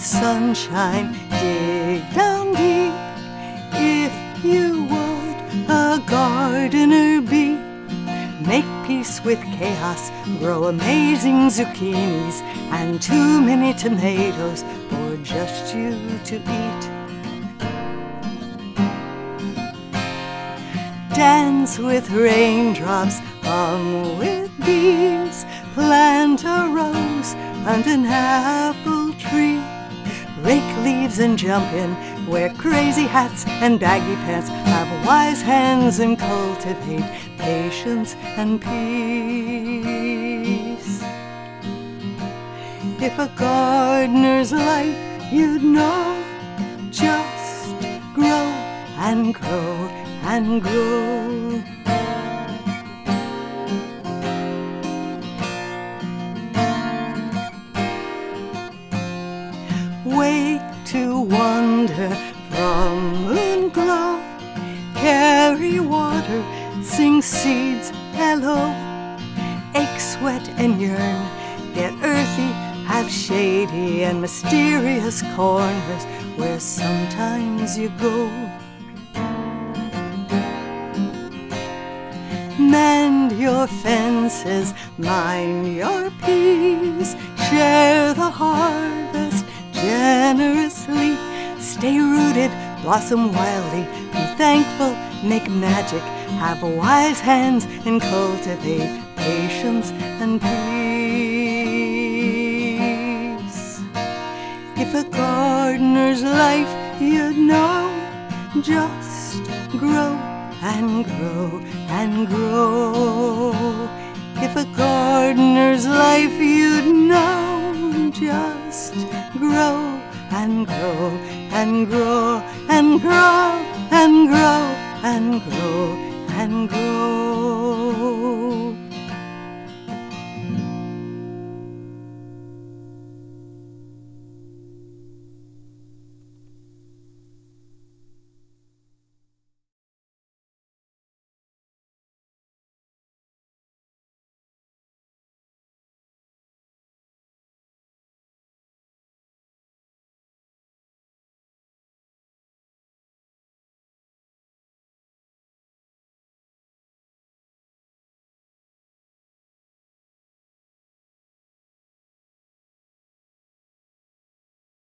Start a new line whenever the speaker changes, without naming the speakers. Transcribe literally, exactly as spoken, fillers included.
sunshine, dig down deep. If you would a gardener be, make peace with chaos, grow amazing zucchinis and too many tomatoes for just you to eat. Dance with raindrops, hum with bees, plant a rose and an apple tree. Rake leaves and jump in, wear crazy hats and baggy pants, have wise hands and cultivate patience and peace. If a gardener's life you'd know, just grow and grow and grow. Wake to wander from moon glow, carry water, sing seeds hello, ache, sweat and yearn, get earthy, have shady and mysterious corners where sometimes you go. Mend your fences, mind your peas, share the harvest generously. Stay rooted, blossom wildly, be thankful, make magic, have wise hands and cultivate patience and peace. If a gardener's life you'd know, just grow and grow and grow. If a gardener's life you'd know, just grow and grow and grow and grow and grow and grow and grow.